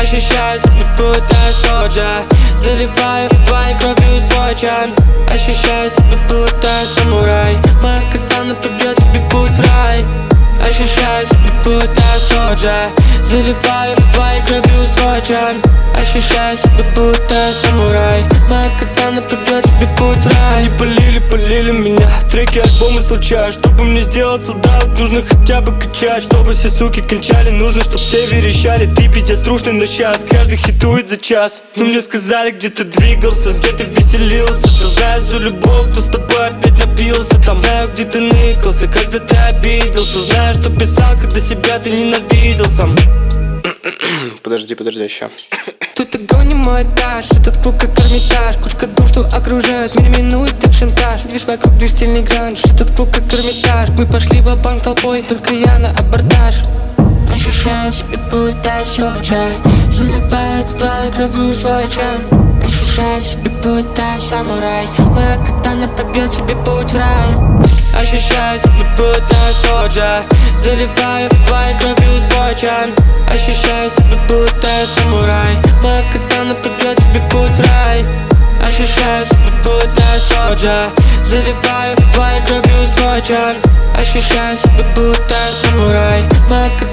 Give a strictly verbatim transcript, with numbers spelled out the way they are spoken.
Ощущаю себя будто соджа, заливаю твоей кровью свой чан. Ощущаю себя будто самурай, моя катана пробьет тебе путь в рай. Ощущаю себя будто соджа, заливаю твоей кровью свой чан. Ощущаю себя будто самурай, моя катана пробьет тебе путь в рай. Они полили, полили меня, треки, альбомы случайно. Чтобы мне сделать солдат, нужно хотя бы качать. Чтобы все суки кончали, нужно, чтоб все верещали. Ты пиздец трушный, но щас каждый хитует за час. Но мне сказали, где ты двигался, где ты веселился. Ты знаешь за любовь, кто с тобой опять напился. Там знаю, где ты ныкался, когда ты обиделся. Знаю, что писал, когда себя ты ненавидел сам. Подожди, подожди еще. Тут огонь не мой этаж, этот клуб как Эрмитаж. Кучка душ, что окружают, меня минует так шантаж. Видишь, вокруг движ стильный гранж, этот клуб как Эрмитаж. Мы пошли в банк толпой, только я на абордаж. Ощущаю себя будто соджа, заливаю твою кровью свой чан. Ощущаю себя будто самурай, моя катана пробьет тебе путь в рай. Ощущаю себя будто соджа, заливаю твоей кровью свой чан. Ощущаю себя будто самурай, моя катана пробьет тебе путь в рай. Ощущаю себя будто соджа, заливаю твоей кровью свой чан. Ощущаю себя будто самурай, моя катана